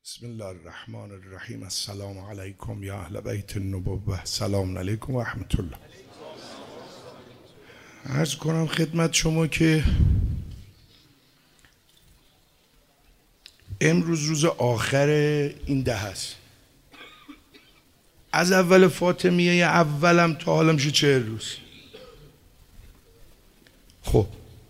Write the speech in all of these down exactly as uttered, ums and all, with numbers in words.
بسم الله الرحمن الرحیم. السلام علیکم یا اهل بیت النبوة. سلام علیکم و رحمت الله. عرض کنم خدمت شما که امروز روز آخر این ده است. از اول فاطمیه اولم تا حالا میشه چهل روز. خب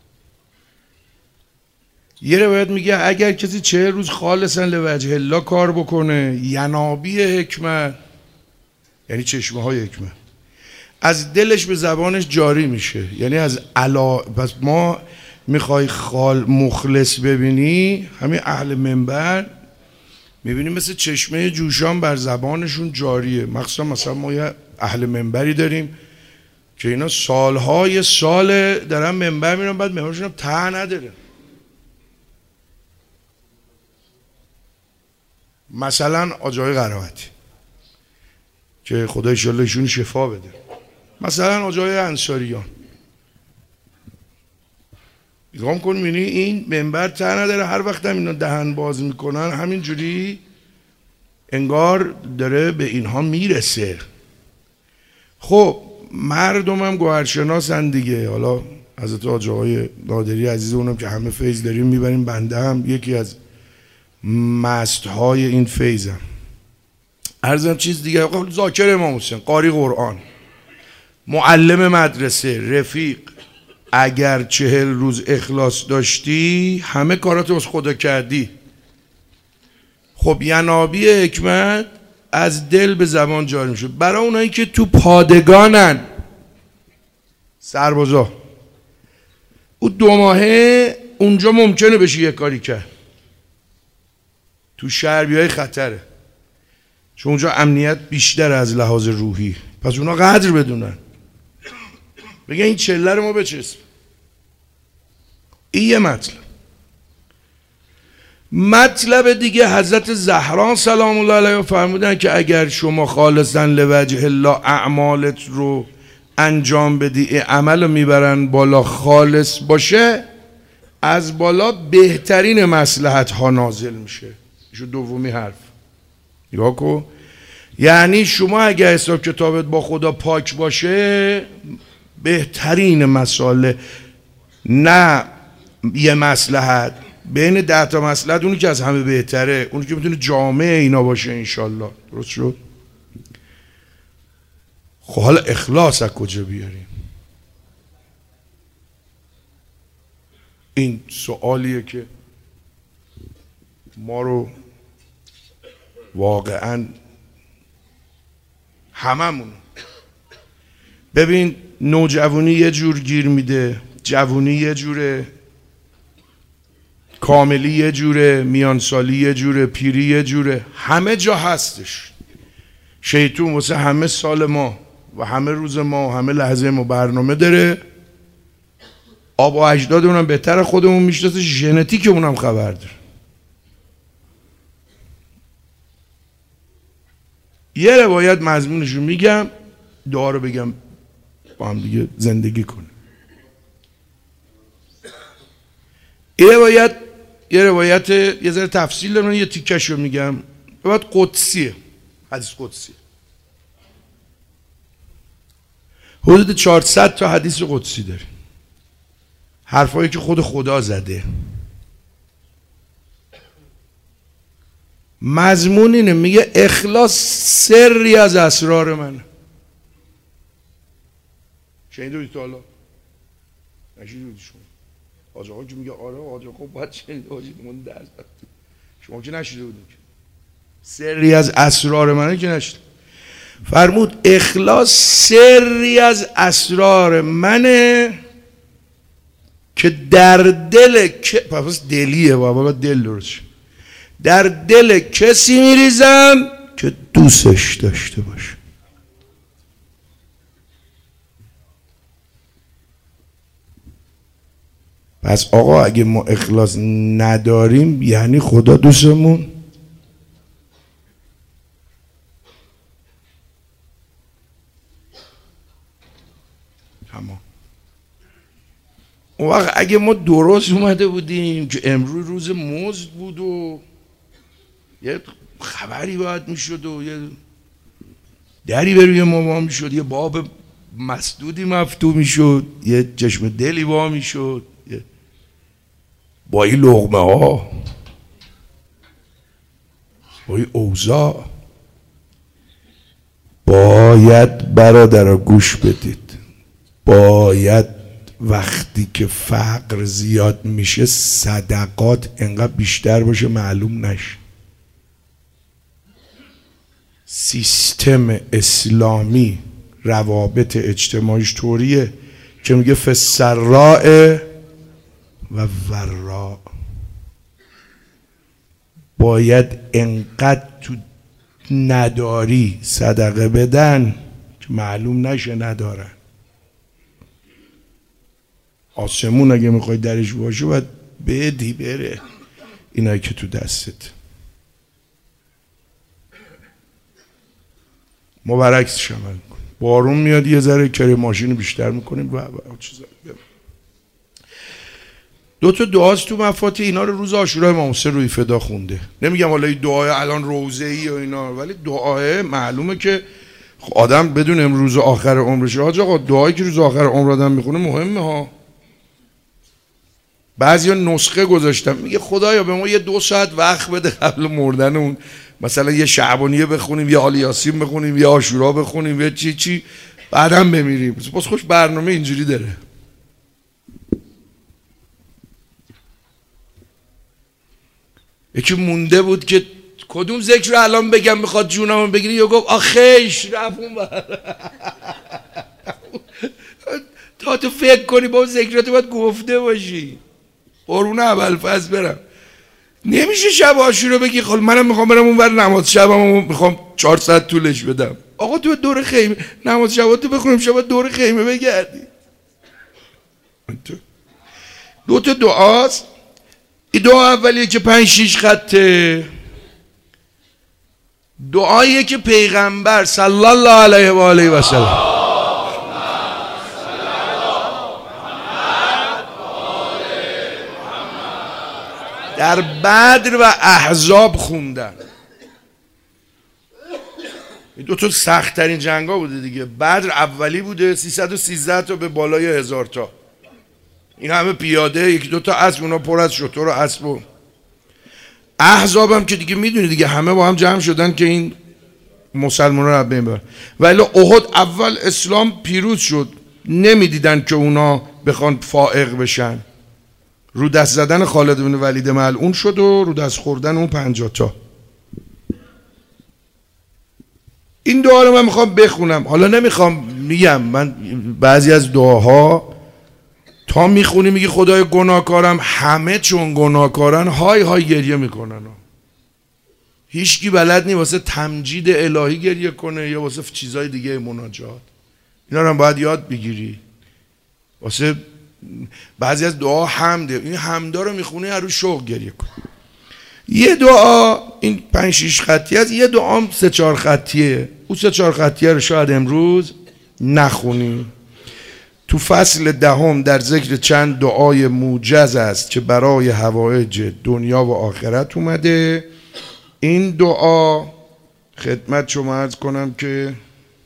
یه روایت میگه اگر کسی چهل روز خالصا لوجه الله کار بکنه، ینابیع حکمت یعنی چشمه های حکمت از دلش به زبانش جاری میشه. یعنی از علا پس ما میخوای خال مخلص ببینی، همین اهل منبر میبینیم مثل چشمه جوشان بر زبانشون جاریه. مخصوصا مثلا ما یه اهل منبری داریم که اینا سالهای سال دارن منبر میرن، بعد منبرشون هم ته نداره. مثلا آجای قرائتی که خدا انشالله ایشون شفا بده، مثلا آجای انصاریان نگاه کن می‌بینی این منبر ته نداره، هر وقت هم اینا دهن باز میکنن همینجوری انگار داره به اینها میرسه. خب مردم هم گوهرشناسن دیگه. حالا حضرت حاج آقای نادری عزیز اونم که همه فیض داریم میبریم، بنده هم یکی از مست های این فیضم. عرضم چیز دیگه، ذاکر امام حسین، قاری قرآن، معلم مدرسه، رفیق. اگر چهل روز اخلاص داشتی همه کارات از خدا کردی. خب ینابیع حکمت از دل به زبان جاری میشه. برای اونایی که تو پادگانن، سربازا، او دو ماهه اونجا ممکنه بشه یه کاری کرد، تو شهر بیای خطره، چون اونجا امنیت بیشتر از لحاظ روحی. پس اونا قدر بدونن، بگن این چله رو ما بچسب. این یه مطلب. مطلب دیگه حضرت زهرا سلام الله علیها فرمودن که اگر شما خالصا لوجه الله اعمالت رو انجام بدی، عمل رو میبرن بالا، خالص باشه، از بالا بهترین مصلحت ها نازل میشه. ایشون دومی حرف. نگاه کن، یعنی شما اگر حساب کتابت با خدا پاک باشه، بهترین مسائل، نه یه مصلحت بین ده تا مصلحت، اونی که از همه بهتره، اونی که میتونه جامع اینا باشه انشالله. درست شد؟ خب حالا اخلاص از کجا بیاریم؟ این سوالیه که ما رو واقعا هممون. ببین نوجوانی یه جور گیر میده، جوونی یه جوره، کاملی یه جوره، میانسالی یه جوره، پیری یه جوره، همه جا هستش. شیطون واسه همه سال ما و همه روز ما و همه لحظه ما برنامه داره. آب و اجداد اونم بهتر خودمون میشناسه، ژنتیک اونم خبر داره. یه روایت مضمونشو میگم، دعا رو بگم با هم دیگه زندگی کنه. یه روایت یه روایت یه ذره تفصیل دارم، یه تیکشو میگم. روایت قدسیه، حدیث قدسیه. حدود چهارصد تا حدیث قدسی داریم، حرفایی که خود خدا زده. مضمون اینه، میگه اخلاص سری از اسرار منه. شنیده بودی تا حالا؟ نشیده بودی شما؟ حاج آقا که میگه آره، حاج آقا باید شنیده بودی، من درست شما که نشیده بودی که سری از اسرار منه که نشیده. فرمود اخلاص سری از اسرار منه که در دل که پس دلیه، بابا دل درست، در دل کسی میریزم که دوستش داشته باشه. پس آقا اگه ما اخلاص نداریم یعنی خدا دوستمون تمام. اون وقت اگه ما درست اومده بودیم که امروز روز مزد بود و یه خبری باید میشد و یه دری به روی ما وا میشد، یه باب مسدودی مفتوح میشد، یه چشم دلی وا میشد با این لقمه ها، با این اوضاع. باید برادرها گوش بدید، باید وقتی که فقر زیاد میشه صدقات انقدر بیشتر باشه معلوم نشه. سیستم اسلامی روابط اجتماعیش طوریه که میگه فسراء و ورا، باید انقدر تو نداری صدقه بدن که معلوم نشه ندارن. آسمون اگه میخوای درش باشه باید بدی بره اینایی که تو دستت. ما برعکسش عمل میکنیم، بارون میاد یه ذره کره ماشین بیشتر میکنیم و چیزا. دو تا دعاست تو مفاتیح، اینا رو روز عاشورا امام حسین روی فدا خونده. نمیگم حالا این دعای الان روزه‌ای و اینا، ولی دعای معلومه که آدم بدون امروز آخر عمرش. حاج آقا دعایی که روز آخر عمر آدم میخونه مهمه ها. بعضیا نسخه گذاشتم، میگه خدایا به ما یه دو ساعت وقت بده قبل مردن اون، مثلا یه شعبانیه بخونیم، یه آل یاسین بخونیم، یه عاشورا بخونیم، یه چی چی، بعدم بمیریم. بس خوش برنامه اینجوری داره. یکی مونده بود که کدوم ذکر رو الان بگم میخواد جونمو بگیری، یا گفت آخیش رفت اون بر. تا تو فکر کنی با اون ذکراتو باید گفته باشی. قربون ابوالفضل برم، نمیشه شب عاشورا بگی خب منم میخوام برم اون بر نماز شبمو میخوام چهار ساعت طولش بدم. آقا تو دور خیمه نماز شباتو بخونیم، شب دور خیمه بگردی. دو تا دعاست. این دعا اولیه که پنج شیش خطه، دعاییه که پیغمبر صلی الله علیه و آله و سلم در بدر و احزاب خوندن. این دو تا سخت ترین جنگ ها بوده دیگه. بدر اولی بوده، سیصد و سیزده تا به بالای هزار تا، این همه پیاده، یکی دو تا اسب، اونا پر از شتر و اسب. و احزاب هم که دیگه میدونی دیگه، همه با هم جمع شدن که این مسلمان رو بین ببرن. ولی احد اول اسلام پیروز شد، نمیدیدن که اونا بخوان فائق بشن. رو دست زدن خالد بن ولید ملعون شد و رو دست خوردن اون پنجاه تا. این دعا رو من میخوام بخونم. حالا نمیخوام میگم، من بعضی از دعاها تا میخونی میگی خدای گناهکارم، همه چون گناهکارن های های گریه میکنن. هیچکی بلد نی واسه تمجید الهی گریه کنه یا واسه چیزای دیگه مناجات. اینا رو هم باید یاد بگیری. واسه بعضی از دعا حمده، این حمدا رو میخونی هر روز شوق گریه کن. یه دعا این پنج شیش خطی است، یه دعا هم سه چهار خطیه. اون سه چهار خطیه رو شاید امروز نخونی. تو فصل دهم در ذکر چند دعای موجز است که برای حوائج دنیا و آخرت اومده. این دعا خدمت شما عرض کنم که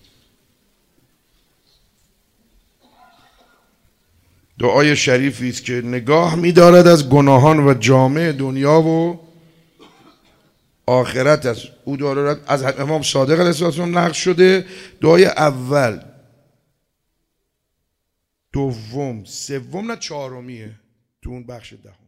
دعای شریفی است که نگاه می‌دارد از گناهان و جامعه دنیا و آخرت است. او دارد از امام صادق علیه السلام نقل شده. دعای اول، دوم، سوم نه چهارمیه تو اون بخش دهم.